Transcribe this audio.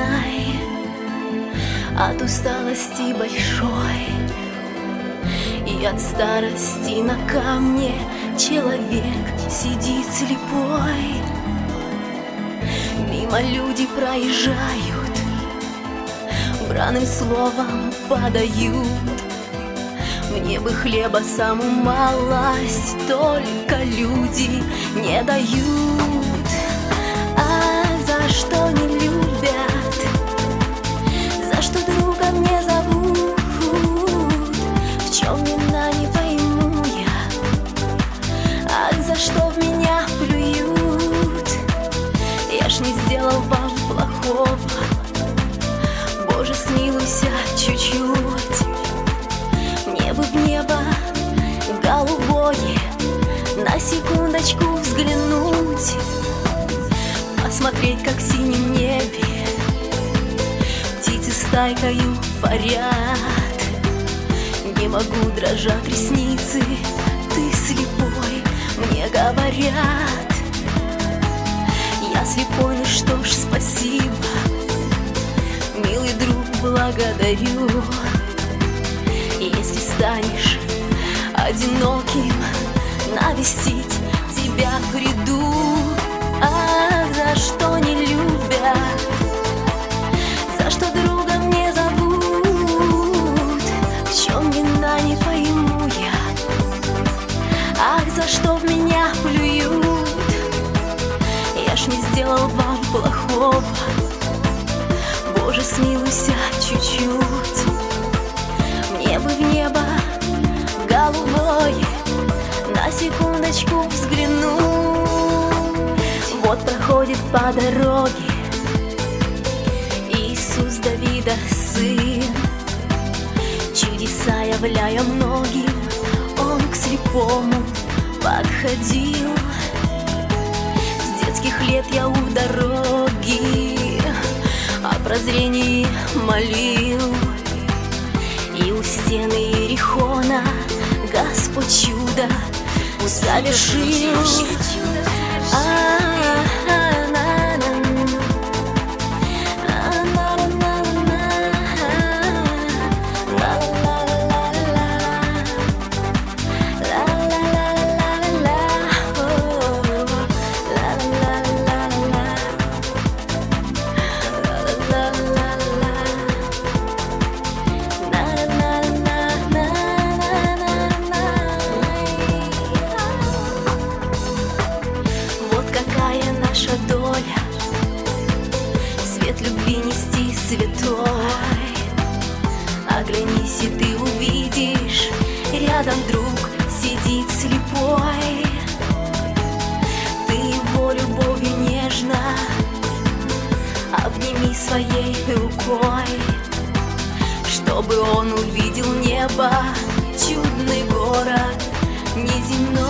длинной, от усталости большой и от старости на камне человек сидит слепой. Мимо люди проезжают, бранным словом падают. Мне бы хлеба самую малость, только люди не дают. А за что не любят, за что друга мне зовут, в чем вина, не пойму я. Ах, за что в меня плюют, я ж не сделал вам плохого. Боже, смилуйся чуть-чуть, мне бы в небо голубое на секундочку взглянуть, посмотреть, как в синем небе птицы стайкою парят. Не могу, дрожат ресницы, ты слепой, мне говорят. Я слепой, ну что ж, спасибо, милый друг, благодарю. Если станешь одиноким, навестить тебя приду. Ах, за что не любят, за что друга мне зовут, в чем вина, не пойму я. Ах, за что в меня плюют, я ж не сделал вам плохого. Боже, смилуйся чуть-чуть, мне бы в небо голубое на секундочку взглянуть. Вот проходит по дороге Иисус Давида сын, чудеса являя многим, он к слепому подходил. С детских лет я у дороги о прозрении молил, и у стены Иерихона Господь чудо совершил. Наша доля свет любви нести святой. Оглянись, и ты увидишь, рядом друг сидит слепой. Ты его любовью нежно обними своей рукой, чтобы он увидел небо, чудный город неземной.